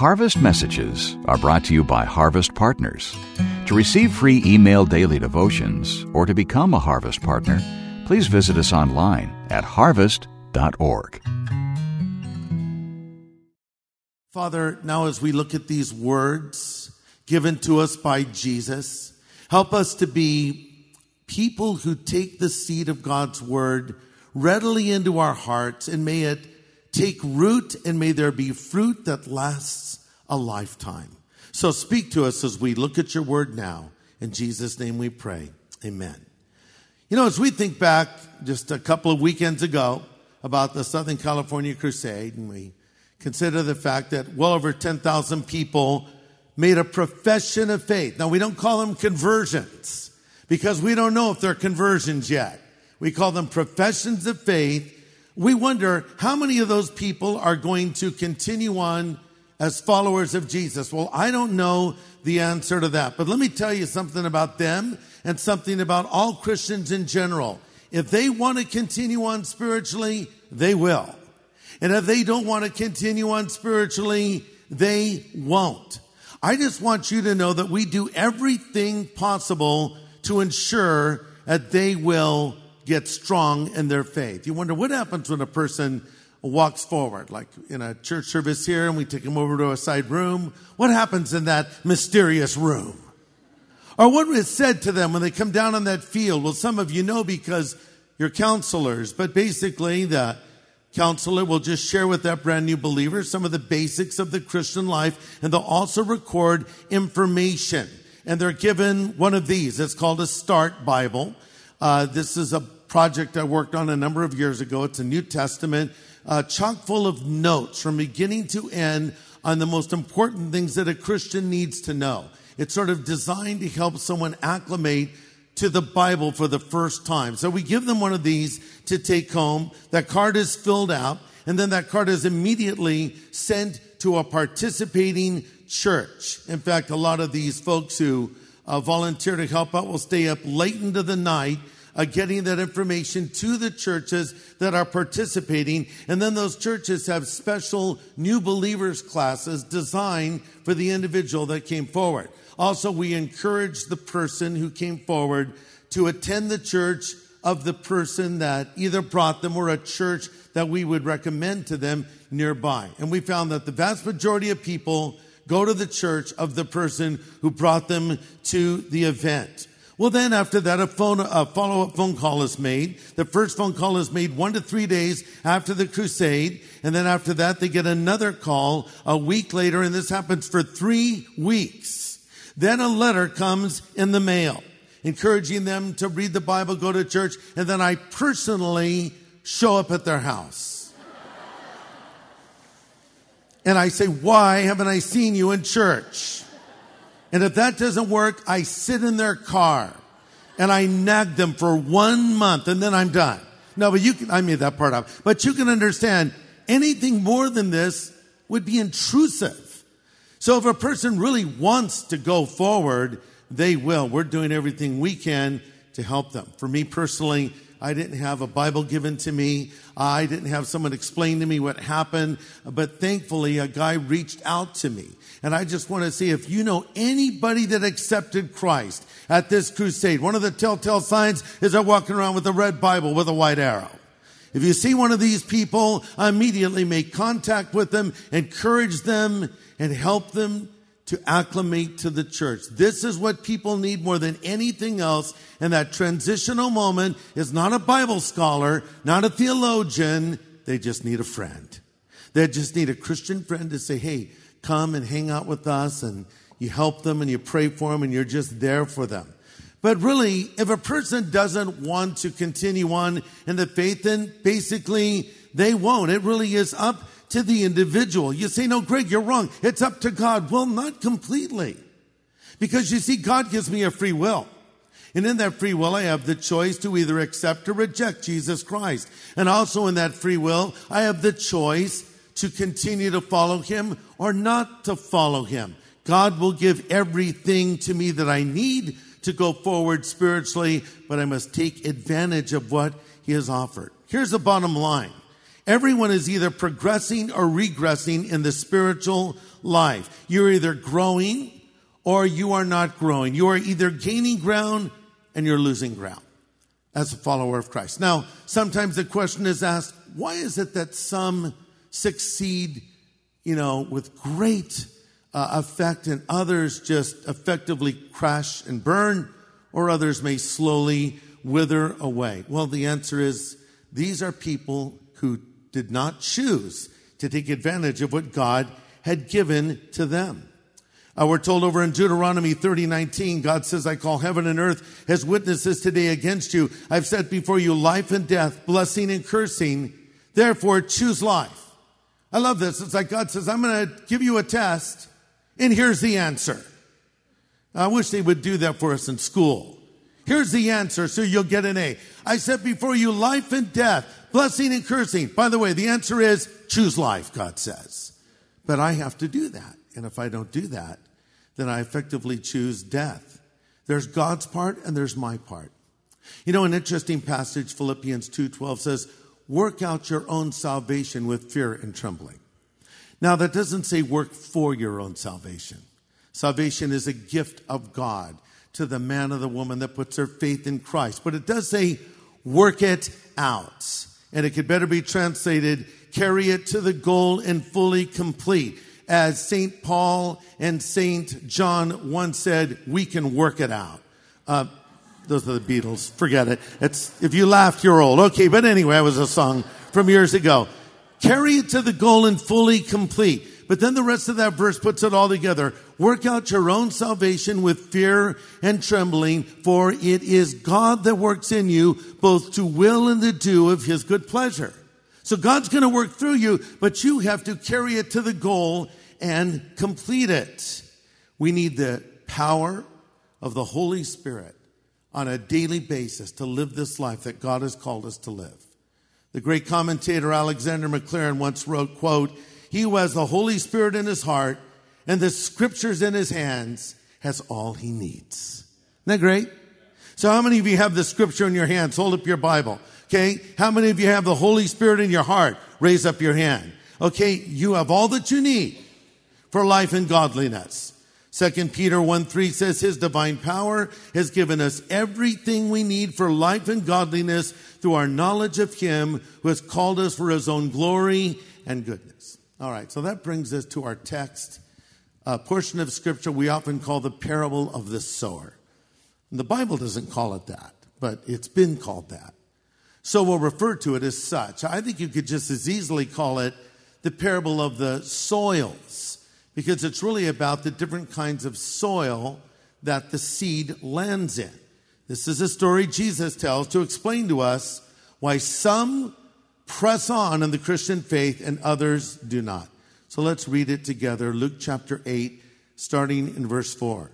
Harvest Messages are brought to you by Harvest Partners. To receive free email daily devotions or to become a Harvest Partner, please visit us online at harvest.org. Father, now as we look at these words given to us by Jesus, help us to be people who take the seed of God's word readily into our hearts, and may it take root, and may there be fruit that lasts a lifetime. So speak to us as we look at your word now. In Jesus' name we pray. Amen. You know, as we think back just a couple of weekends ago about the Southern California Crusade, and we consider the fact that well over 10,000 people made a profession of faith. Now, we don't call them conversions because we don't know if they're conversions yet. We call them professions of faith. We wonder how many of those people are going to continue on as followers of Jesus. Well, I don't know the answer to that, but let me tell you something about them and something about all Christians in general. If they want to continue on spiritually, they will. And if they don't want to continue on spiritually, they won't. I just want you to know that we do everything possible to ensure that they will get strong in their faith. You wonder what happens when a person walks forward, like in a church service here, and we take them over to a side room. What happens in that mysterious room? Or what is said to them when they come down on that field? Well, some of you know because you're counselors, but basically the counselor will just share with that brand new believer some of the basics of the Christian life, and they'll also record information. And they're given one of these. It's called a Start Bible. This is a project I worked on a number of years ago. It's a New Testament, chock full of notes from beginning to end on the most important things that a Christian needs to know. It's sort of designed to help someone acclimate to the Bible for the first time. So we give them one of these to take home. That card is filled out, and then that card is immediately sent to a participating church. In fact, a lot of these folks who volunteer to help out will stay up late into the night getting that information to the churches that are participating. And then those churches have special new believers classes designed for the individual that came forward. Also, we encourage the person who came forward to attend the church of the person that either brought them or a church that we would recommend to them nearby. And we found that the vast majority of people go to the church of the person who brought them to the event. Well, then after that, a follow-up phone call is made. The first phone call is made 1 to 3 days after the crusade. And then after that, they get another call a week later, and this happens for 3 weeks. Then a letter comes in the mail, encouraging them to read the Bible, go to church, and then I personally show up at their house. And I say, why haven't I seen you in church? And if that doesn't work, I sit in their car and I nag them for 1 month and then I'm done. No, but I made that part up. But you can understand anything more than this would be intrusive. So if a person really wants to go forward, they will. We're doing everything we can to help them. For me personally, I didn't have a Bible given to me. I didn't have someone explain to me what happened. But thankfully, a guy reached out to me. And I just want to say, if you know anybody that accepted Christ at this crusade, one of the telltale signs is they're walking around with a red Bible with a white arrow. If you see one of these people, immediately make contact with them, encourage them, and help them to acclimate to the church. This is what people need more than anything else. And that transitional moment is not a Bible scholar, not a theologian. They just need a friend. They just need a Christian friend to say, hey, come and hang out with us. And you help them and you pray for them and you're just there for them. But really, if a person doesn't want to continue on in the faith, then basically they won't. It really is up to the individual. You say, no, Greg, you're wrong. It's up to God. Well, not completely. Because you see, God gives me a free will. And in that free will, I have the choice to either accept or reject Jesus Christ. And also in that free will, I have the choice to continue to follow him or not to follow him. God will give everything to me that I need to go forward spiritually, but I must take advantage of what he has offered. Here's the bottom line. Everyone is either progressing or regressing in the spiritual life. You're either growing or you are not growing. You are either gaining ground and you're losing ground as a follower of Christ. Now, sometimes the question is asked, why is it that some succeed, with great effect and others just effectively crash and burn, or others may slowly wither away? Well, the answer is these are people who did not choose to take advantage of what God had given to them. We're told over in Deuteronomy 30:19, God says, I call heaven and earth as witnesses today against you. I've set before you life and death, blessing and cursing. Therefore, choose life. I love this. It's like God says, I'm going to give you a test, and here's the answer. I wish they would do that for us in school. Here's the answer, so you'll get an A. I set before you life and death, blessing and cursing. By the way, the answer is choose life, God says. But I have to do that. And if I don't do that, then I effectively choose death. There's God's part and there's my part. An interesting passage, Philippians 2:12 says, work out your own salvation with fear and trembling. Now, that doesn't say work for your own salvation. Salvation is a gift of God to the man or the woman that puts their faith in Christ. But it does say work it out. And it could better be translated, carry it to the goal and fully complete. As St. Paul and St. John once said, we can work it out. Those are the Beatles. Forget it. If you laughed, you're old. Okay, but anyway, it was a song from years ago. Carry it to the goal and fully complete. But then the rest of that verse puts it all together. Work out your own salvation with fear and trembling, for it is God that works in you both to will and to do of his good pleasure. So God's going to work through you, but you have to carry it to the goal and complete it. We need the power of the Holy Spirit on a daily basis to live this life that God has called us to live. The great commentator Alexander McLaren once wrote, quote, he who has the Holy Spirit in his heart and the scriptures in his hands has all he needs. Isn't that great? So how many of you have the scripture in your hands? Hold up your Bible. Okay. How many of you have the Holy Spirit in your heart? Raise up your hand. Okay. You have all that you need for life and godliness. 2 Peter 1:3 says his divine power has given us everything we need for life and godliness through our knowledge of him who has called us for his own glory and goodness. All right, so that brings us to our text, a portion of scripture we often call the parable of the sower. And the Bible doesn't call it that, but it's been called that. So we'll refer to it as such. I think you could just as easily call it the parable of the soils, because it's really about the different kinds of soil that the seed lands in. This is a story Jesus tells to explain to us why some press on in the Christian faith and others do not. So let's read it together. Luke chapter 8, starting in verse 4.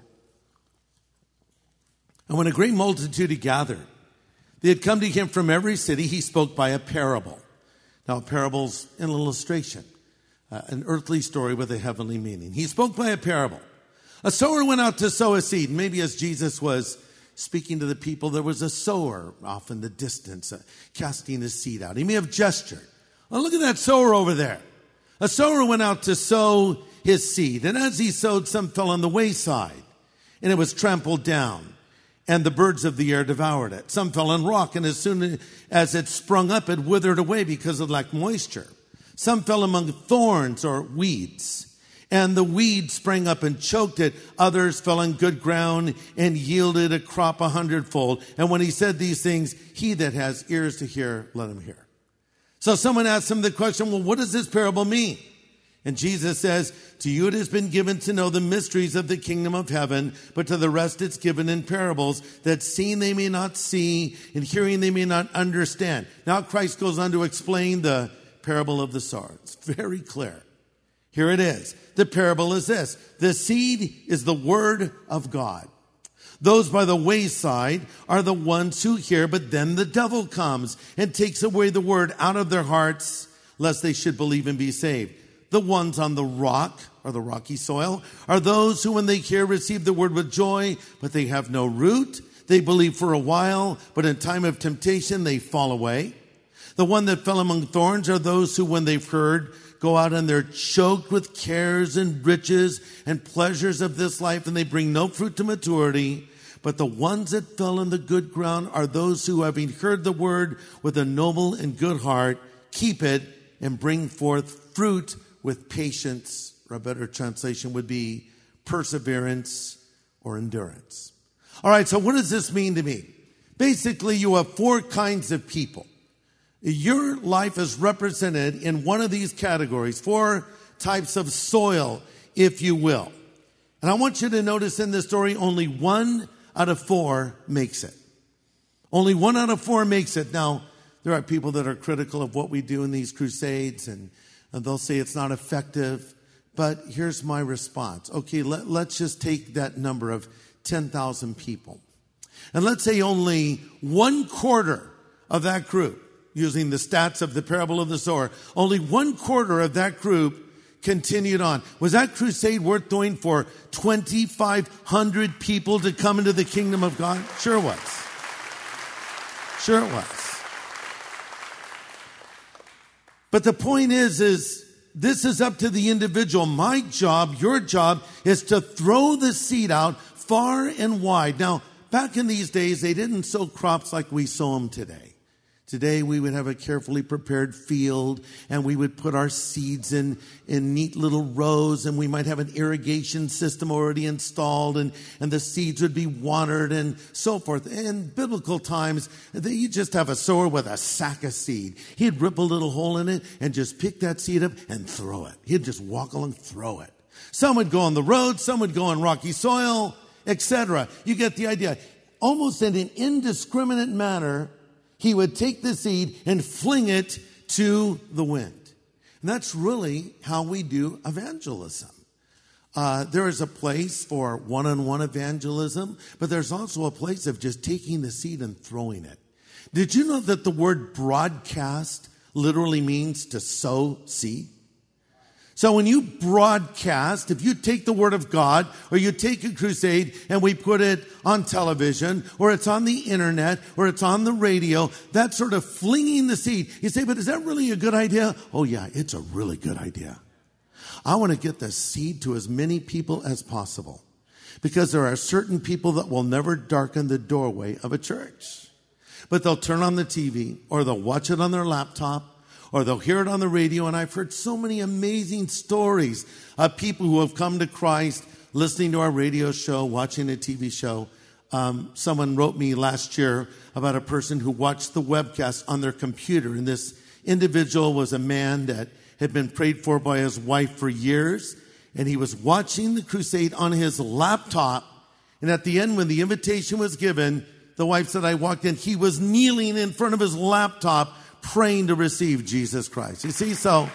And when a great multitude had gathered, they had come to him from every city, he spoke by a parable. Now, a parable's an illustration. An earthly story with a heavenly meaning. He spoke by a parable. A sower went out to sow a seed. Maybe as Jesus was speaking to the people, there was a sower off in the distance, casting his seed out. He may have gestured. Oh, look at that sower over there. A sower went out to sow his seed. And as he sowed, some fell on the wayside, and it was trampled down, and the birds of the air devoured it. Some fell on rock, and as soon as it sprung up, it withered away because it lacked moisture. Some fell among thorns or weeds, and the weeds sprang up and choked it. Others fell on good ground and yielded a crop 100-fold. And when he said these things, he that has ears to hear, let him hear. So someone asked him the question, well, what does this parable mean? And Jesus says, to you it has been given to know the mysteries of the kingdom of heaven, but to the rest it's given in parables, that seeing they may not see, and hearing they may not understand. Now Christ goes on to explain the parable of the sower. It's very clear. Here it is. The parable is this. The seed is the word of God. Those by the wayside are the ones who hear, but then the devil comes and takes away the word out of their hearts, lest they should believe and be saved. The ones on the rock, or the rocky soil, are those who when they hear receive the word with joy, but they have no root. They believe for a while, but in time of temptation they fall away. The one that fell among thorns are those who, when they've heard, go out and they're choked with cares and riches and pleasures of this life, and they bring no fruit to maturity. But the ones that fell in the good ground are those who, having heard the word with a noble and good heart, keep it and bring forth fruit with patience, or a better translation would be perseverance or endurance. All right, so what does this mean to me? Basically, you have four kinds of people. Your life is represented in one of these categories, four types of soil, if you will. And I want you to notice in this story, only 1 out of 4 makes it. Only 1 out of 4 makes it. Now, there are people that are critical of what we do in these crusades, and they'll say it's not effective. But here's my response. Okay, let's just take that number of 10,000 people. And let's say only 1/4 of that group, using the stats of the parable of the sower, only 1/4 of that group continued on. Was that crusade worth doing for 2,500 people to come into the kingdom of God? Sure it was. Sure it was. But the point is this is up to the individual. My job, your job, is to throw the seed out far and wide. Now, back in these days, they didn't sow crops like we sow them today. Today, we would have a carefully prepared field, and we would put our seeds in neat little rows, and we might have an irrigation system already installed, and the seeds would be watered and so forth. In biblical times, you just have a sower with a sack of seed. He'd rip a little hole in it and just pick that seed up and throw it. He'd just walk along, throw it. Some would go on the road, some would go on rocky soil, etc. You get the idea. Almost in an indiscriminate manner, he would take the seed and fling it to the wind. And that's really how we do evangelism. There is a place for one-on-one evangelism, but there's also a place of just taking the seed and throwing it. Did you know that the word broadcast literally means to sow seed? So when you broadcast, if you take the word of God, or you take a crusade and we put it on television, or it's on the internet, or it's on the radio, that's sort of flinging the seed. You say, but is that really a good idea? Oh yeah, it's a really good idea. I want to get the seed to as many people as possible, because there are certain people that will never darken the doorway of a church. But they'll turn on the TV, or they'll watch it on their laptop, or they'll hear it on the radio. And I've heard so many amazing stories of people who have come to Christ listening to our radio show, watching a TV show. Someone wrote me last year about a person who watched the webcast on their computer. And this individual was a man that had been prayed for by his wife for years. And he was watching the crusade on his laptop. And at the end, when the invitation was given, the wife said, I walked in. He was kneeling in front of his laptop, praying to receive Jesus Christ. You see, so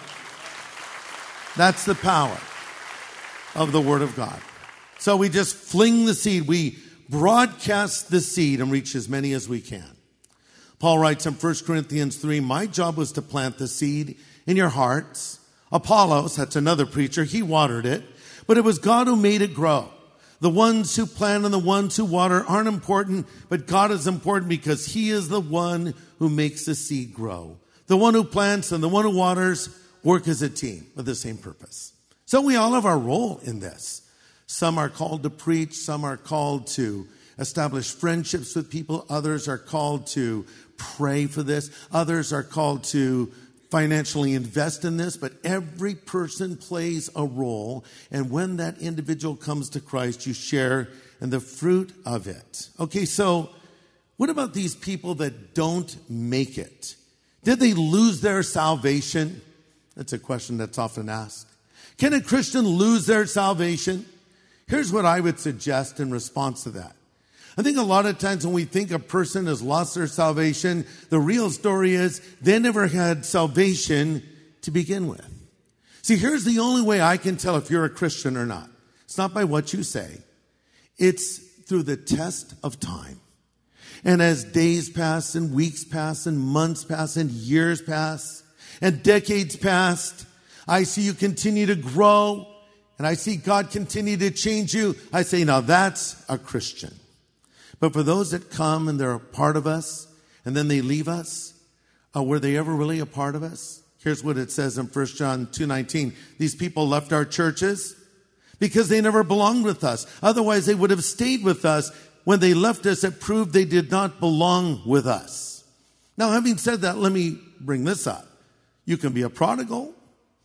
that's the power of the Word of God. So we just fling the seed. We broadcast the seed and reach as many as we can. Paul writes in 1 Corinthians 3, my job was to plant the seed in your hearts. Apollos, that's another preacher, he watered it, but it was God who made it grow. The ones who plant and the ones who water aren't important, but God is important because He is the one who makes the seed grow. The one who plants and the one who waters work as a team with the same purpose. So we all have our role in this. Some are called to preach. Some are called to establish friendships with people. Others are called to pray for this. Others are called to financially invest in this, but every person plays a role. And when that individual comes to Christ, you share in the fruit of it. Okay, so what about these people that don't make it? Did they lose their salvation? That's a question that's often asked. Can a Christian lose their salvation? Here's what I would suggest in response to that. I think a lot of times when we think a person has lost their salvation, the real story is they never had salvation to begin with. See, here's the only way I can tell if you're a Christian or not. It's not by what you say. It's through the test of time. And as days pass and weeks pass and months pass and years pass and decades pass, I see you continue to grow and I see God continue to change you. I say, now that's a Christian. But for those that come and they're a part of us and then they leave us, were they ever really a part of us? Here's what it says in 1 John 2:19. These people left our churches because they never belonged with us. Otherwise, they would have stayed with us. When they left us, it proved they did not belong with us. Now, having said that, let me bring this up. You can be a prodigal.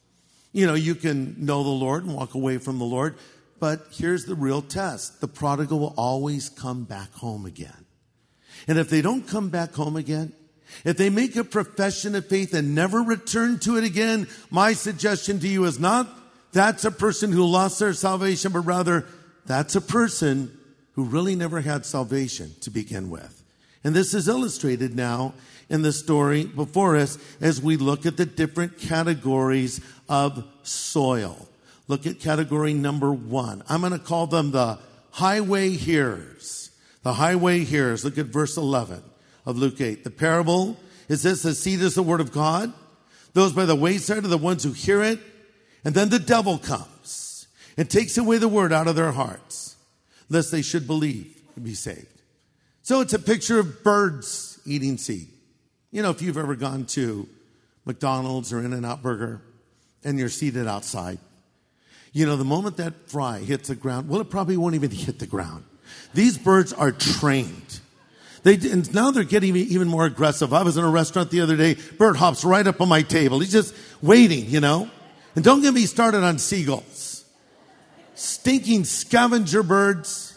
You can know the Lord and walk away from the Lord. But here's the real test. The prodigal will always come back home again. And if they don't come back home again, if they make a profession of faith and never return to it again, my suggestion to you is not that's a person who lost their salvation, but rather that's a person who really never had salvation to begin with. And this is illustrated now in the story before us as we look at the different categories of soil. Look at category number 1. I'm going to call them the highway hearers. The highway hearers. Look at verse 11 of Luke 8. The parable is this: the seed is the word of God. Those by the wayside are the ones who hear it. And then the devil comes and takes away the word out of their hearts, lest they should believe and be saved. So it's a picture of birds eating seed. If you've ever gone to McDonald's or In-N-Out Burger and you're seated outside, the moment that fry hits the ground, well, it probably won't even hit the ground. These birds are trained. And now they're getting even more aggressive. I was in a restaurant the other day. Bird hops right up on my table. He's just waiting, And don't get me started on seagulls. Stinking scavenger birds.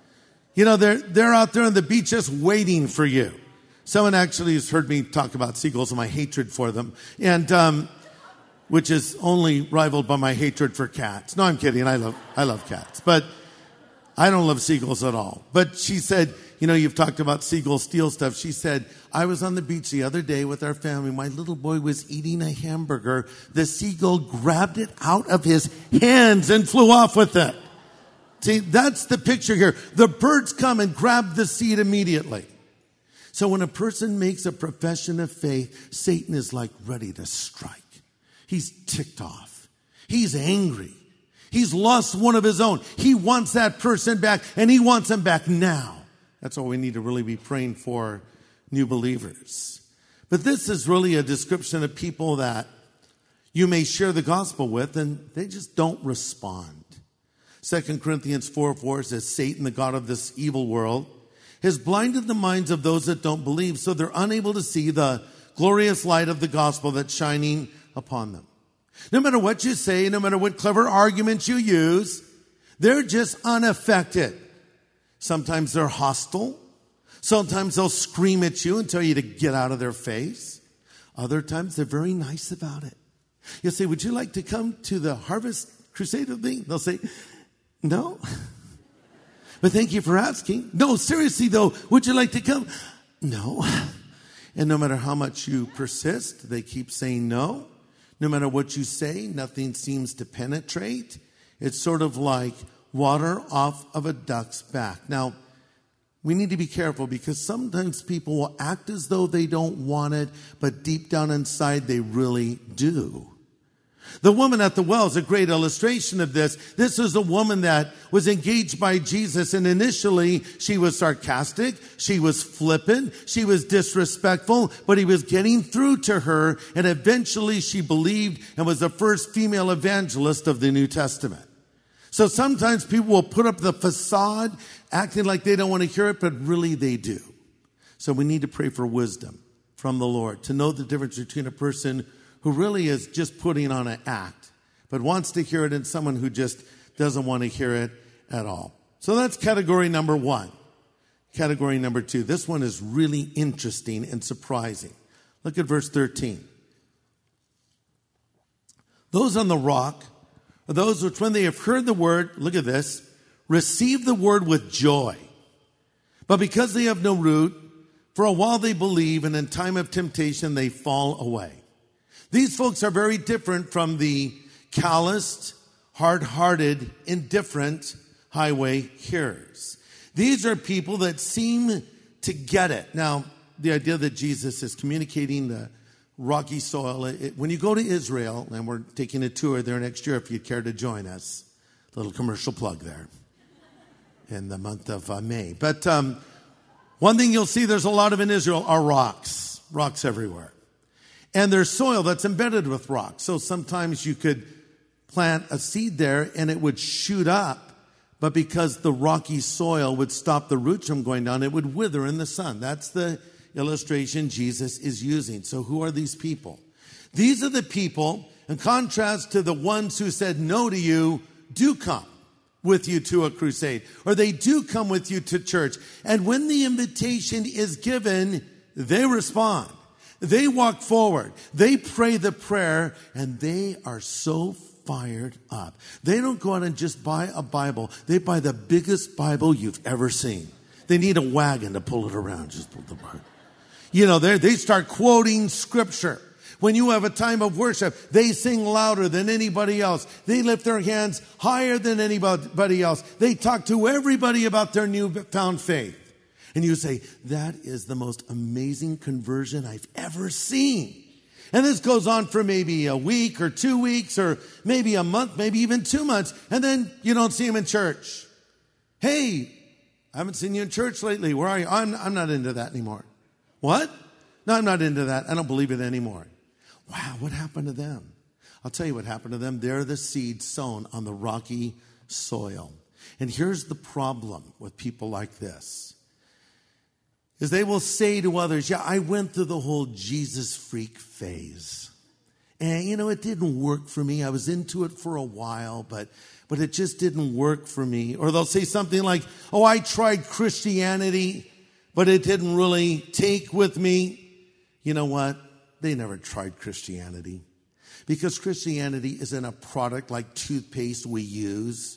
They're out there on the beach just waiting for you. Someone actually has heard me talk about seagulls and my hatred for them. And, which is only rivaled by my hatred for cats. No, I'm kidding. I love cats. But I don't love seagulls at all. But she said, you've talked about seagulls steal stuff. She said, I was on the beach the other day with our family. My little boy was eating a hamburger. The seagull grabbed it out of his hands and flew off with it. See, that's the picture here. The birds come and grab the seed immediately. So when a person makes a profession of faith, Satan is like ready to strike. He's ticked off. He's angry. He's lost one of his own. He wants that person back, and he wants them back now. That's why we need to really be praying for new believers. But this is really a description of people that you may share the gospel with, and they just don't respond. 2 Corinthians 4:4 says, Satan, the god of this evil world, has blinded the minds of those that don't believe, so they're unable to see the glorious light of the gospel that's shining upon them. No matter what you say, no matter what clever arguments you use, they're just unaffected. Sometimes they're hostile. Sometimes they'll scream at you and tell you to get out of their face. Other times they're very nice about it. You'll say, would you like to come to the Harvest Crusade with me? They'll say, no. But thank you for asking. No, seriously though, would you like to come? No. And no matter how much you persist, they keep saying no. No matter what you say, nothing seems to penetrate. It's sort of like water off of a duck's back. Now, we need to be careful because sometimes people will act as though they don't want it, but deep down inside they really do. The woman at the well is a great illustration of this. This is a woman that was engaged by Jesus, and initially she was sarcastic, she was flippant, she was disrespectful, but he was getting through to her, and eventually she believed and was the first female evangelist of the New Testament. So sometimes people will put up the facade, acting like they don't want to hear it, but really they do. So we need to pray for wisdom from the Lord to know the difference between a person who really is just putting on an act, but wants to hear it, and someone who just doesn't want to hear it at all. So that's category number 1. Category number 2. This one is really interesting and surprising. Look at verse 13. Those on the rock are those which, when they have heard the word, look at this, receive the word with joy. But because they have no root, for a while they believe, and in time of temptation they fall away. These folks are very different from the calloused, hard-hearted, indifferent highway hearers. These are people that seem to get it. Now, the idea that Jesus is communicating the rocky soil, when you go to Israel, and we're taking a tour there next year if you'd care to join us, little commercial plug there, in the month of May. But one thing you'll see there's a lot of in Israel are rocks everywhere. And there's soil that's embedded with rock. So sometimes you could plant a seed there and it would shoot up. But because the rocky soil would stop the roots from going down, it would wither in the sun. That's the illustration Jesus is using. So who are these people? These are the people, in contrast to the ones who said no to you, do come with you to a crusade, or they do come with you to church. And when the invitation is given, they respond. They walk forward. They pray the prayer, and they are so fired up. They don't go out and just buy a Bible. They buy the biggest Bible you've ever seen. They need a wagon to pull it around. Just pull the Bible. You know, they start quoting scripture. When you have a time of worship, they sing louder than anybody else. They lift their hands higher than anybody else. They talk to everybody about their newfound faith. And you say, that is the most amazing conversion I've ever seen. And this goes on for maybe a week or 2 weeks or maybe a month, maybe even 2 months. And then you don't see them in church. Hey, I haven't seen you in church lately. Where are you? I'm not into that anymore. What? No, I'm not into that. I don't believe it anymore. Wow, what happened to them? I'll tell you what happened to them. They're the seed sown on the rocky soil. And here's the problem with people like this. Is they will say to others, yeah, I went through the whole Jesus freak phase. And, you know, it didn't work for me. I was into it for a while, but it just didn't work for me. Or they'll say something like, oh, I tried Christianity, but it didn't really take with me. You know what? They never tried Christianity. Because Christianity isn't a product like toothpaste we use.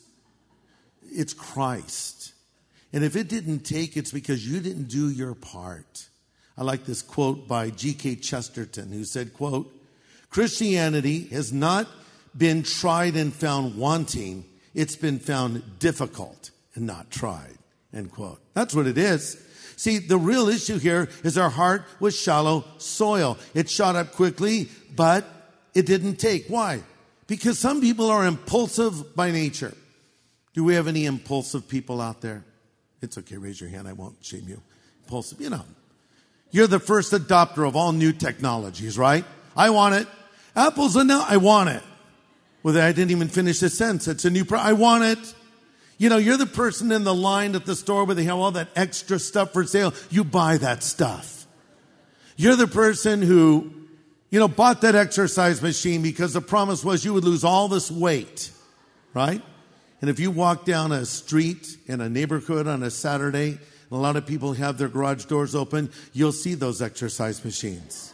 It's Christ. And if it didn't take, it's because you didn't do your part. I like this quote by G.K. Chesterton, who said, quote, Christianity has not been tried and found wanting. It's been found difficult and not tried, end quote. That's what it is. See, the real issue here is our heart was shallow soil. It shot up quickly, but it didn't take. Why? Because some people are impulsive by nature. Do we have any impulsive people out there? It's okay, raise your hand. I won't shame you. Impulsive, you know. You're the first adopter of all new technologies, right? I want it. Apple's a no, I want it. Well, I didn't even finish the sentence. It's a new I want it. You know, you're the person in the line at the store where they have all that extra stuff for sale. You buy that stuff. You're the person who, you know, bought that exercise machine because the promise was you would lose all this weight, right? And if you walk down a street in a neighborhood on a Saturday, and a lot of people have their garage doors open, you'll see those exercise machines.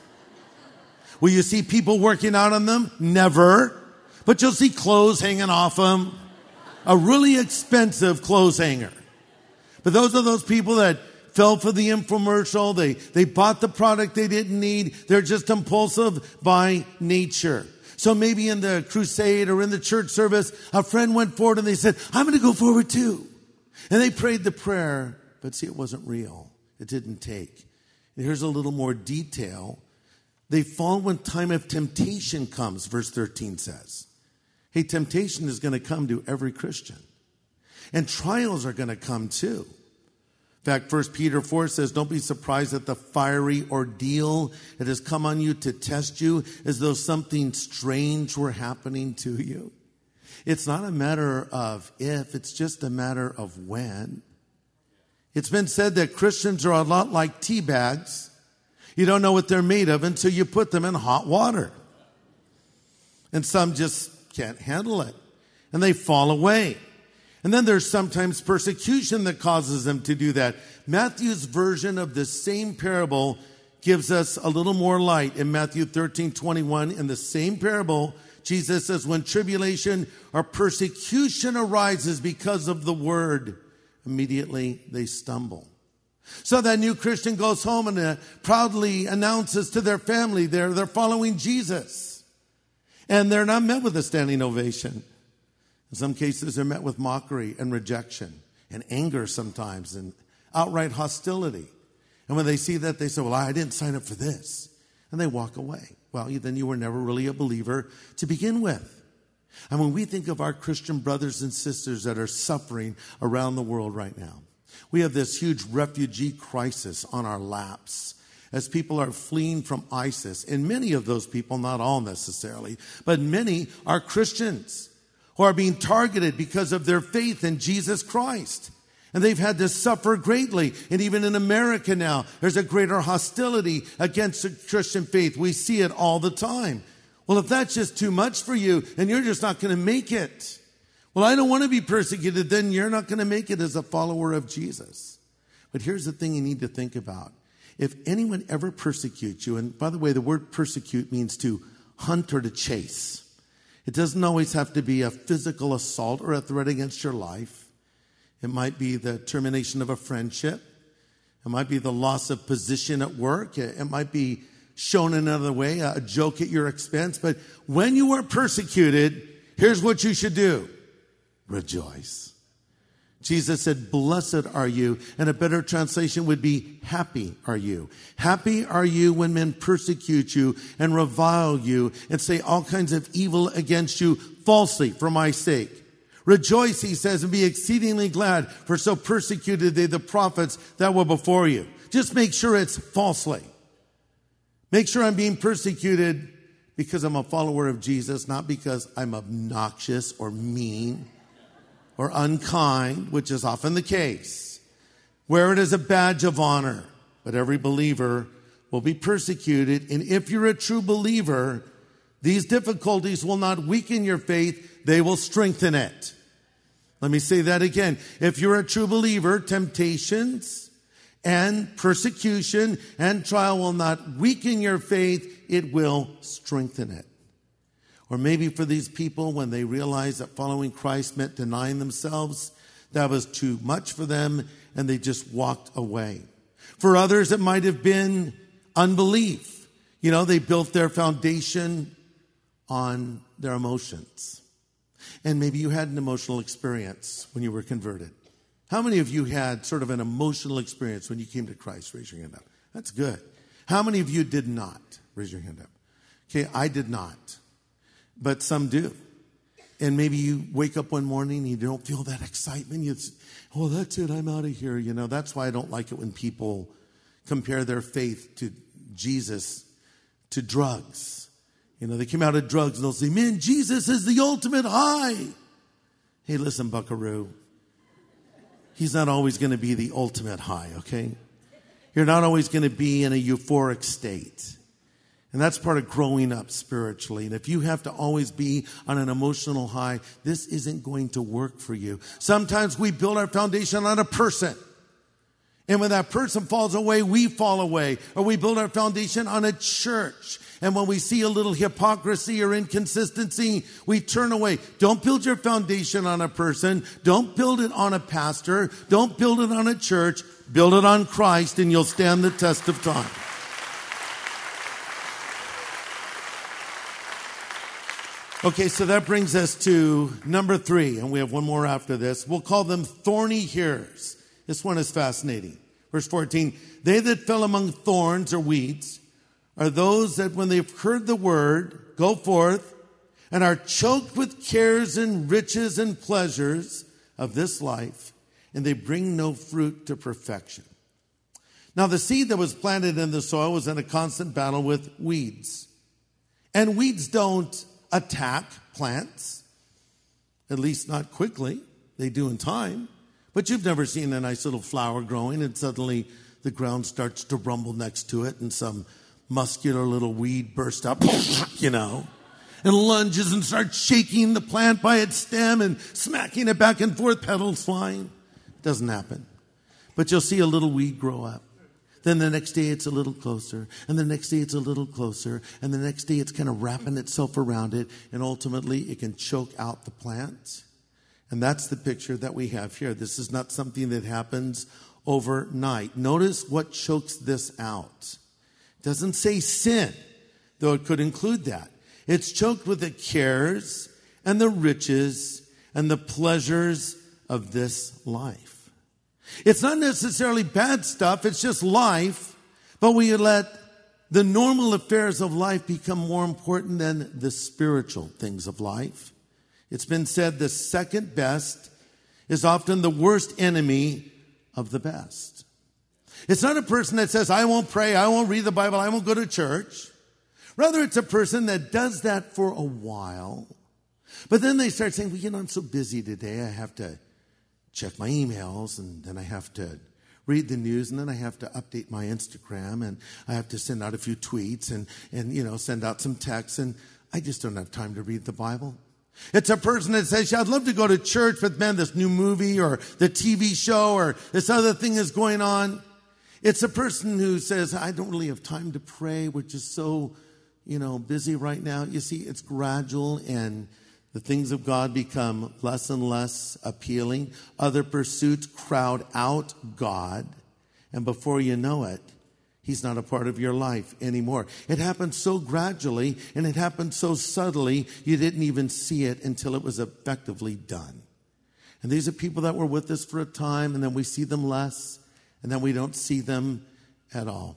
Will you see people working out on them? Never. But you'll see clothes hanging off them. A really expensive clothes hanger. But those are those people that fell for the infomercial. They bought the product they didn't need. They're just impulsive by nature. So maybe in the crusade or in the church service, a friend went forward and they said, I'm going to go forward too. And they prayed the prayer, but see, it wasn't real. It didn't take. And here's a little more detail. They fall when time of temptation comes, verse 13 says. Hey, temptation is going to come to every Christian. And trials are going to come too. In fact, 1 Peter 4 says, don't be surprised at the fiery ordeal that has come on you to test you as though something strange were happening to you. It's not a matter of if, it's just a matter of when. It's been said that Christians are a lot like tea bags. You don't know what they're made of until you put them in hot water. And some just can't handle it. And they fall away. And then there's sometimes persecution that causes them to do that. Matthew's version of the same parable gives us a little more light. In Matthew 13:21, in the same parable, Jesus says, when tribulation or persecution arises because of the word, immediately they stumble. So that new Christian goes home and proudly announces to their family they're following Jesus. And they're not met with a standing ovation. In some cases, they're met with mockery and rejection and anger sometimes and outright hostility. And when they see that, they say, well, I didn't sign up for this. And they walk away. Well, then you were never really a believer to begin with. And when we think of our Christian brothers and sisters that are suffering around the world right now, we have this huge refugee crisis on our laps. as people are fleeing from ISIS. And many of those people, not all necessarily, but many are Christians who are being targeted because of their faith in Jesus Christ. And they've had to suffer greatly. And even in America now, there's a greater hostility against the Christian faith. We see it all the time. Well, if that's just too much for you and you're just not going to make it, well, I don't want to be persecuted, then you're not going to make it as a follower of Jesus. But here's the thing you need to think about. If anyone ever persecutes you, and by the way, the word persecute means to hunt or to chase. It doesn't always have to be a physical assault or a threat against your life. It might be the termination of a friendship. It might be the loss of position at work. It might be shown another way, a joke at your expense. But when you are persecuted, here's what you should do. Rejoice. Jesus said, blessed are you. And a better translation would be, happy are you. Happy are you when men persecute you and revile you and say all kinds of evil against you falsely for my sake. Rejoice, he says, and be exceedingly glad, for so persecuted they the prophets that were before you. Just make sure it's falsely. Make sure I'm being persecuted because I'm a follower of Jesus, not because I'm obnoxious or mean or unkind, which is often the case. Wear it as a badge of honor. But every believer will be persecuted. And if you're a true believer, these difficulties will not weaken your faith, they will strengthen it. Let me say that again. If you're a true believer, temptations and persecution and trial will not weaken your faith, it will strengthen it. Or maybe for these people, when they realized that following Christ meant denying themselves, that was too much for them and they just walked away. For others, it might have been unbelief. They built their foundation on their emotions. And maybe you had an emotional experience when you were converted. How many of you had sort of an emotional experience when you came to Christ? Raise your hand up. That's good. How many of you did not? Raise your hand up. Okay, I did not. But some do. And maybe you wake up one morning and you don't feel that excitement. That's it, I'm out of here. That's why I don't like it when people compare their faith to Jesus to drugs. They come out of drugs and they'll say, man, Jesus is the ultimate high. Hey, listen, buckaroo. He's not always going to be the ultimate high, okay? You're not always going to be in a euphoric state. And that's part of growing up spiritually. And if you have to always be on an emotional high, this isn't going to work for you. Sometimes we build our foundation on a person. And when that person falls away, we fall away. Or we build our foundation on a church. And when we see a little hypocrisy or inconsistency, we turn away. Don't build your foundation on a person. Don't build it on a pastor. Don't build it on a church. Build it on Christ and you'll stand the test of time. Okay, so that brings us to number 3, and we have one more after this. We'll call them thorny hearers. This one is fascinating. Verse 14, they that fell among thorns or weeds are those that when they've heard the word, go forth and are choked with cares and riches and pleasures of this life, and they bring no fruit to perfection. Now the seed that was planted in the soil was in a constant battle with weeds. And weeds don't attack plants, at least not quickly. They do in time. But you've never seen a nice little flower growing and suddenly the ground starts to rumble next to it and some muscular little weed bursts up, and lunges and starts shaking the plant by its stem and smacking it back and forth, petals flying. It doesn't happen. But you'll see a little weed grow up. Then the next day it's a little closer, and the next day it's a little closer, and the next day it's kind of wrapping itself around it, and ultimately it can choke out the plant. And that's the picture that we have here. This is not something that happens overnight. Notice what chokes this out. It doesn't say sin, though it could include that. It's choked with the cares and the riches and the pleasures of this life. It's not necessarily bad stuff, it's just life, but we let the normal affairs of life become more important than the spiritual things of life. It's been said the second best is often the worst enemy of the best. It's not a person that says, I won't pray, I won't read the Bible, I won't go to church. Rather, it's a person that does that for a while. But then they start saying, well, I'm so busy today. I have to check my emails, and then I have to read the news, and then I have to update my Instagram, and I have to send out a few tweets and send out some texts, and I just don't have time to read the Bible. It's a person that says, I'd love to go to church, but man, this new movie or the TV show or this other thing is going on. It's a person who says, I don't really have time to pray. We're just so, busy right now. You see, it's gradual, and the things of God become less and less appealing. Other pursuits crowd out God. And before you know it, He's not a part of your life anymore. It happened so gradually, and it happened so subtly, you didn't even see it until it was effectively done. And these are people that were with us for a time, and then we see them less, and then we don't see them at all.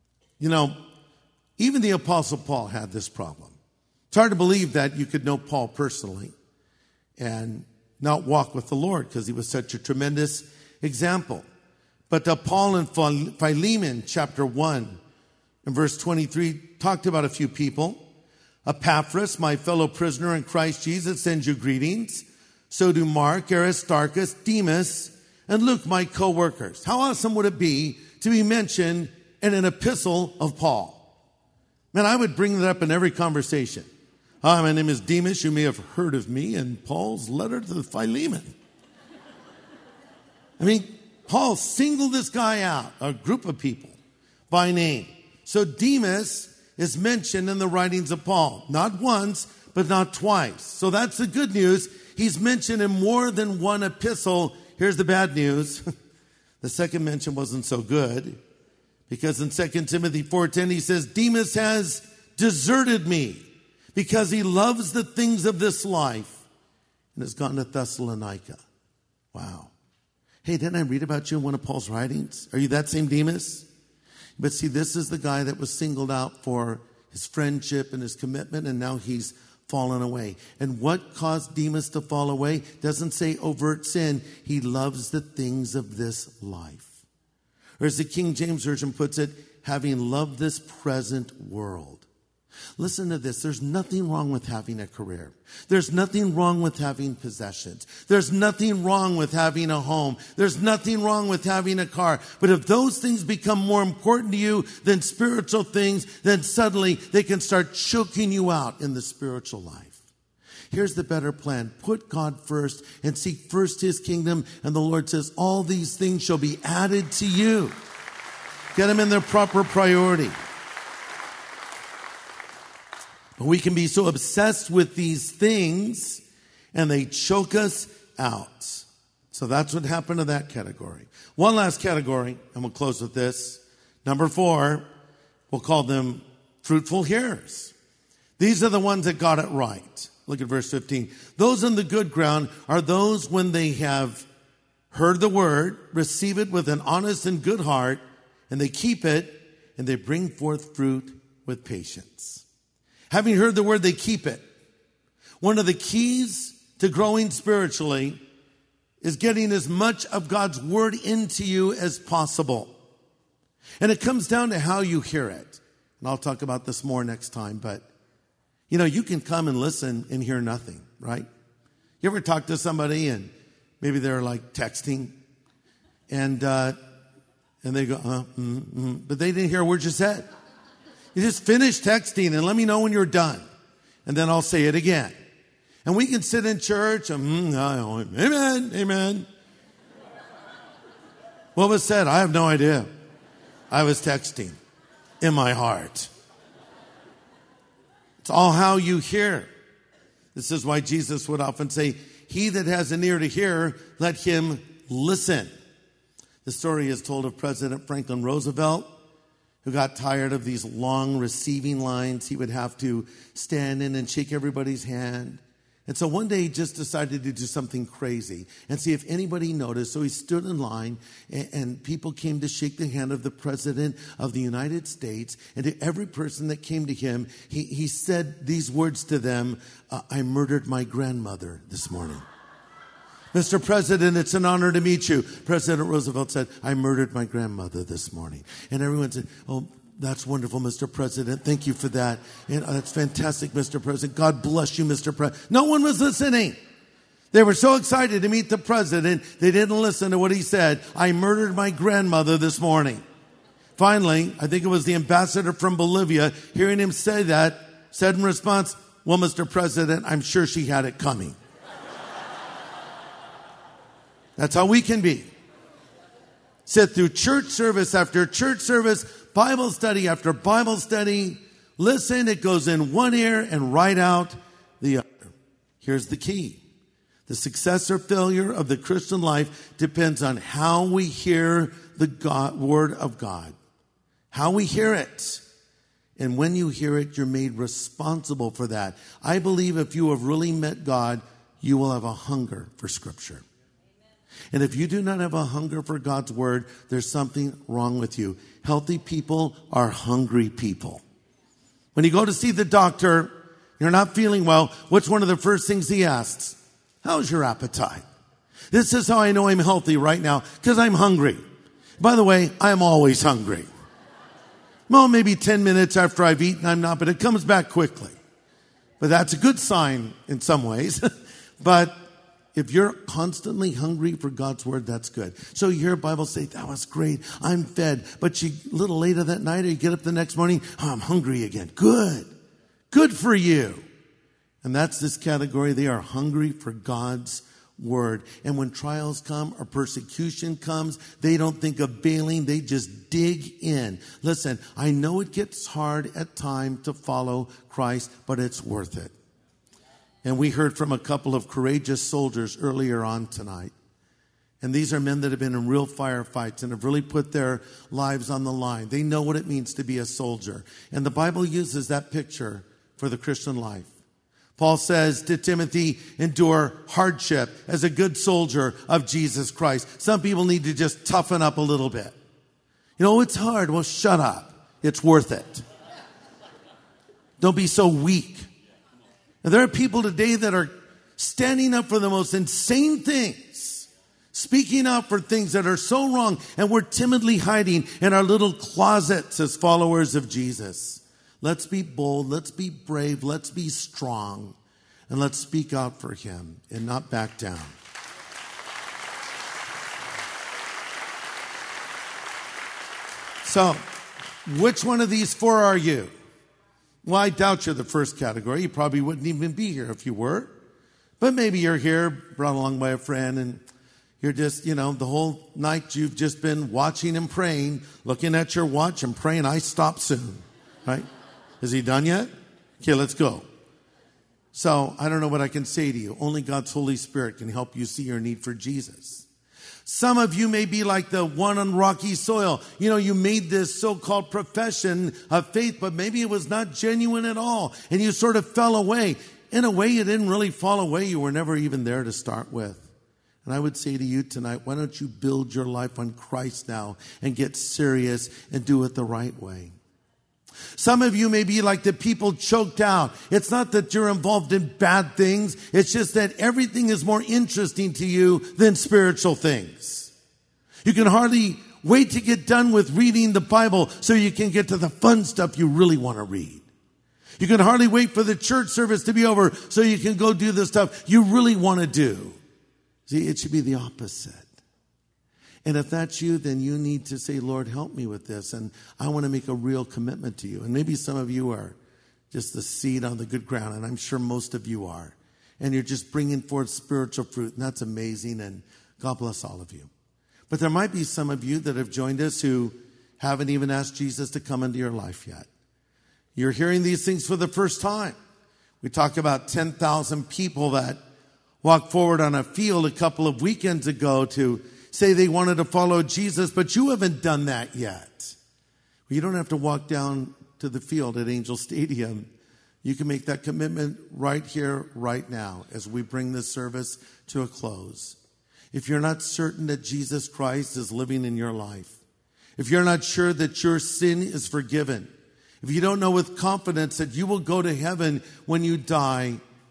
Even the Apostle Paul had this problem. It's hard to believe that you could know Paul personally and not walk with the Lord, because he was such a tremendous example. But Paul in Philemon chapter 1 and verse 23 talked about a few people. Epaphras, my fellow prisoner in Christ Jesus, sends you greetings. So do Mark, Aristarchus, Demas, and Luke, my co-workers. How awesome would it be to be mentioned in an epistle of Paul? Man, I would bring that up in every conversation. Hi, my name is Demas. You may have heard of me in Paul's letter to Philemon. Paul singled this guy out, a group of people, by name. So Demas is mentioned in the writings of Paul. Not once, but not twice. So that's the good news. He's mentioned in more than one epistle. Here's the bad news. The second mention wasn't so good, because in 2 Timothy 4:10 he says, Demas has deserted me because he loves the things of this life and has gone to Thessalonica. Wow. Hey, didn't I read about you in one of Paul's writings? Are you that same Demas? But see, this is the guy that was singled out for his friendship and his commitment, and now he's fallen away. And what caused Demas to fall away? Doesn't say overt sin. He loves the things of this life. Or as the King James Version puts it, having loved this present world. Listen to this. There's nothing wrong with having a career. There's nothing wrong with having possessions. There's nothing wrong with having a home. There's nothing wrong with having a car. But if those things become more important to you than spiritual things, then suddenly they can start choking you out in the spiritual life. Here's the better plan. Put God first and seek first His kingdom. And the Lord says, all these things shall be added to you. Get them in their proper priority. But we can be so obsessed with these things and they choke us out. So that's what happened to that category. One last category, and we'll close with this. Number 4, we'll call them fruitful hearers. These are the ones that got it right. Look at verse 15. Those on the good ground are those when they have heard the word, receive it with an honest and good heart, and they keep it, and they bring forth fruit with patience. Having heard the word, they keep it. One of the keys to growing spiritually is getting as much of God's word into you as possible. And it comes down to how you hear it. And I'll talk about this more next time, but you can come and listen and hear nothing, right? You ever talk to somebody and maybe they're like texting and they go, but they didn't hear a word you said. You just finish texting and let me know when you're done. And then I'll say it again. And we can sit in church and, amen, amen. What was said? I have no idea. I was texting in my heart. It's all how you hear. This is why Jesus would often say, he that has an ear to hear, let him listen. The story is told of President Franklin Roosevelt, who got tired of these long receiving lines. He would have to stand in and shake everybody's hand. And so one day he just decided to do something crazy and see if anybody noticed. So he stood in line and people came to shake the hand of the President of the United States. And to every person that came to him, he said these words to them, I murdered my grandmother this morning. Mr. President, it's an honor to meet you. President Roosevelt said, I murdered my grandmother this morning. And everyone said, oh, that's wonderful, Mr. President. Thank you for that. And that's fantastic, Mr. President. God bless you, Mr. President. No one was listening. They were so excited to meet the president, they didn't listen to what he said. I murdered my grandmother this morning. Finally, I think it was the ambassador from Bolivia, hearing him say that, said in response, well, Mr. President, I'm sure she had it coming. That's how we can be. Sit through church service after church service, Bible study after Bible study. Listen, it goes in one ear and right out the other. Here's the key. The success or failure of the Christian life depends on how we hear the Word of God. How we hear it. And when you hear it, you're made responsible for that. I believe if you have really met God, you will have a hunger for Scripture. And if you do not have a hunger for God's Word, there's something wrong with you. Healthy people are hungry people. When you go to see the doctor, you're not feeling well, what's one of the first things he asks? How's your appetite? This is how I know I'm healthy right now, because I'm hungry. By the way, I'm always hungry. Well, maybe 10 minutes after I've eaten, I'm not, but it comes back quickly. But that's a good sign in some ways. But if you're constantly hungry for God's Word, that's good. So you hear a Bible say, that was great, I'm fed. But a little later that night, or you get up the next morning, oh, I'm hungry again. Good. Good for you. And that's this category. They are hungry for God's Word. And when trials come or persecution comes, they don't think of bailing. They just dig in. Listen, I know it gets hard at times to follow Christ, but it's worth it. And we heard from a couple of courageous soldiers earlier on tonight. And these are men that have been in real firefights and have really put their lives on the line. They know what it means to be a soldier. And the Bible uses that picture for the Christian life. Paul says to Timothy, endure hardship as a good soldier of Jesus Christ. Some people need to just toughen up a little bit. You know, it's hard. Well, shut up. It's worth it. Don't be so weak. And there are people today that are standing up for the most insane things, speaking out for things that are so wrong, and we're timidly hiding in our little closets as followers of Jesus. Let's be bold, let's be brave, let's be strong, and let's speak out for Him and not back down. So, which one of these four are you? Well, I doubt you're the first category. You probably wouldn't even be here if you were. But maybe you're here, brought along by a friend, and you're just, the whole night you've just been watching and praying, looking at your watch and praying, I stop soon, right? Is he done yet? Okay, let's go. So I don't know what I can say to you. Only God's Holy Spirit can help you see your need for Jesus. Some of you may be like the one on rocky soil. You made this so-called profession of faith, but maybe it was not genuine at all. And you sort of fell away. In a way, you didn't really fall away. You were never even there to start with. And I would say to you tonight, why don't you build your life on Christ now and get serious and do it the right way? Some of you may be like the people choked out. It's not that you're involved in bad things. It's just that everything is more interesting to you than spiritual things. You can hardly wait to get done with reading the Bible so you can get to the fun stuff you really want to read. You can hardly wait for the church service to be over so you can go do the stuff you really want to do. See, it should be the opposite. And if that's you, then you need to say, Lord, help me with this. And I want to make a real commitment to you. And maybe some of you are just the seed on the good ground. And I'm sure most of you are. And you're just bringing forth spiritual fruit. And that's amazing. And God bless all of you. But there might be some of you that have joined us who haven't even asked Jesus to come into your life yet. You're hearing these things for the first time. We talk about 10,000 people that walked forward on a field a couple of weekends ago to say they wanted to follow Jesus, but you haven't done that yet. You don't have to walk down to the field at Angel Stadium. You can make that commitment right here, right now, as we bring this service to a close. If you're not certain that Jesus Christ is living in your life, if you're not sure that your sin is forgiven, if you don't know with confidence that you will go to heaven when you die,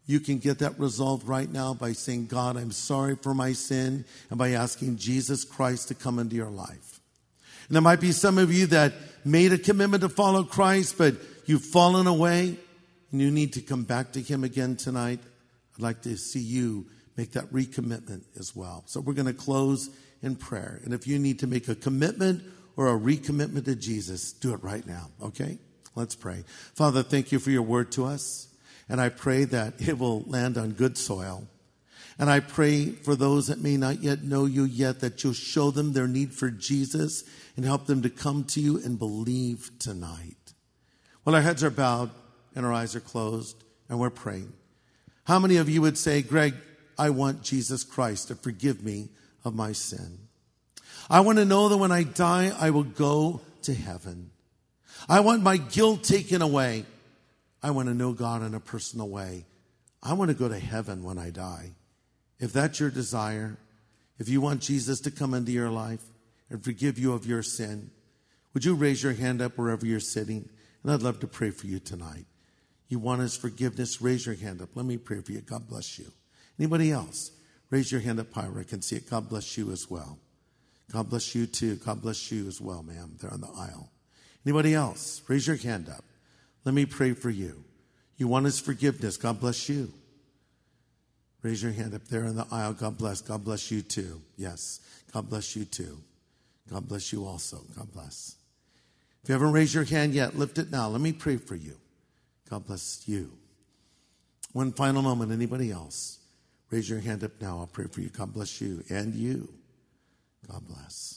You can get that resolved right now by saying, God, I'm sorry for my sin, and by asking Jesus Christ to come into your life. And there might be some of you that made a commitment to follow Christ, but you've fallen away, and you need to come back to him again tonight. I'd like to see you make that recommitment as well. So we're going to close in prayer. And if you need to make a commitment or a recommitment to Jesus, do it right now, okay? Let's pray. Father, thank you for your word to us. And I pray that it will land on good soil. And I pray for those that may not yet know you yet, that you'll show them their need for Jesus and help them to come to you and believe tonight. Well, our heads are bowed and our eyes are closed and we're praying. How many of you would say, Greg, I want Jesus Christ to forgive me of my sin? I want to know that when I die, I will go to heaven. I want my guilt taken away. I want to know God in a personal way. I want to go to heaven when I die. If that's your desire, if you want Jesus to come into your life and forgive you of your sin, would you raise your hand up wherever you're sitting? And I'd love to pray for you tonight. You want his forgiveness? Raise your hand up. Let me pray for you. God bless you. Anybody else? Raise your hand up higher. I can see it. God bless you as well. God bless you too. God bless you as well, ma'am. They're on the aisle. Anybody else? Raise your hand up. Let me pray for you. You want his forgiveness. God bless you. Raise your hand up there in the aisle. God bless. God bless you too. Yes. God bless you too. God bless you also. God bless. If you haven't raised your hand yet, lift it now. Let me pray for you. God bless you. One final moment. Anybody else? Raise your hand up now. I'll pray for you. God bless you. And you. God bless.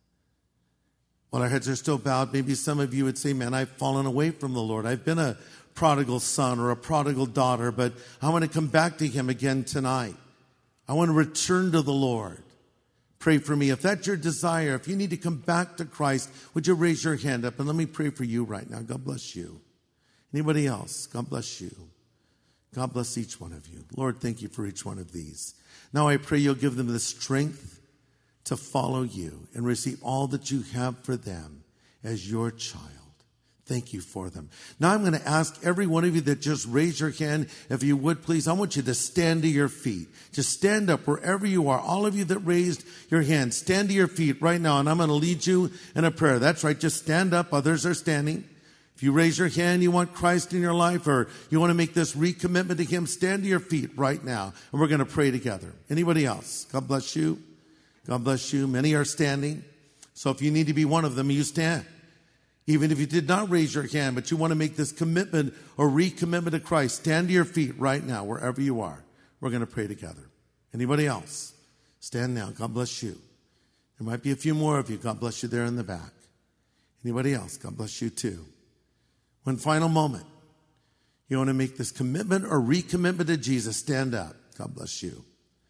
While our heads are still bowed, maybe some of you would say, man, I've fallen away from the Lord. I've been a prodigal son or a prodigal daughter, but I want to come back to him again tonight. I want to return to the Lord. Pray for me. If that's your desire, if you need to come back to Christ, would you raise your hand up and let me pray for you right now. God bless you. Anybody else? God bless you. God bless each one of you. Lord, thank you for each one of these. Now I pray you'll give them the strength to follow you and receive all that you have for them as your child. Thank you for them. Now I'm going to ask every one of you that just raised your hand, if you would please, I want you to stand to your feet. Just stand up wherever you are. All of you that raised your hand, stand to your feet right now, and I'm going to lead you in a prayer. That's right. Just stand up. Others are standing. If you raise your hand, you want Christ in your life, or you want to make this recommitment to him, stand to your feet right now, and we're going to pray together. Anybody else? God bless you. God bless you. Many are standing. So if you need to be one of them, you stand. Even if you did not raise your hand, but you want to make this commitment or recommitment to Christ, stand to your feet right now, wherever you are. We're going to pray together. Anybody else? Stand now. God bless you. There might be a few more of you. God bless you there in the back. Anybody else? God bless you too. One final moment. You want to make this commitment or recommitment to Jesus, stand up. God bless you.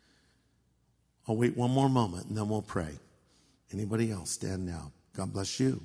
I'll wait one more moment and then we'll pray. Anybody else? Stand now. God bless you.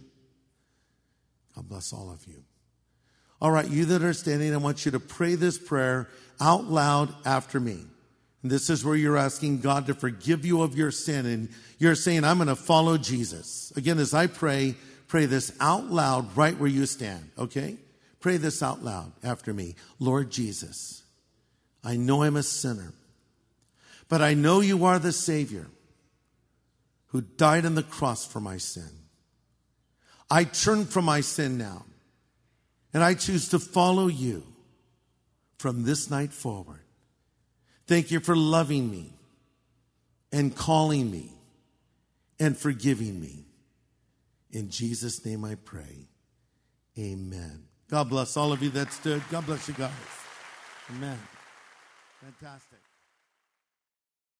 God bless all of you. All right, you that are standing, I want you to pray this prayer out loud after me. And this is where you're asking God to forgive you of your sin. And you're saying, I'm going to follow Jesus. Again, as I pray this out loud right where you stand, okay? Pray this out loud after me. Lord Jesus, I know I'm a sinner, but I know you are the Savior who died on the cross for my sin. I turn from my sin now, and I choose to follow you from this night forward. Thank you for loving me and calling me and forgiving me. In Jesus' name I pray. Amen. God bless all of you that stood. God bless you guys. Amen. Fantastic.